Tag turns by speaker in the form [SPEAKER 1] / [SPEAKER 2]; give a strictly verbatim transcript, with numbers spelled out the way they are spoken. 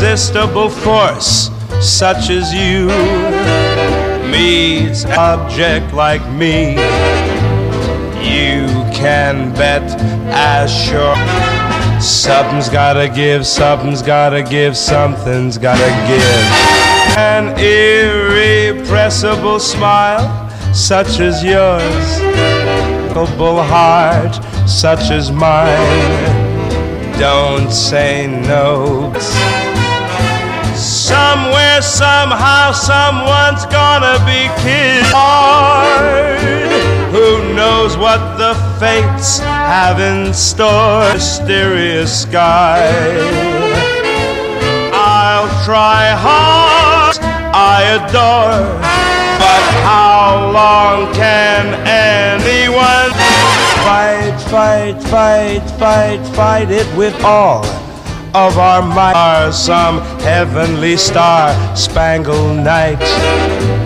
[SPEAKER 1] irresistible force such as you meets an object like me, you can bet as sure something's gotta give, something's gotta give, something's gotta give. An irrepressible smile such as yours, a heart such as mine, don't say no. Somewhere, somehow, someone's gonna be killed. Who knows what the fates have in store? Mysterious sky. I'll try hard, I adore, but how long can anyone fight, fight, fight, fight, fight it with all of our might? Some heavenly star-spangled night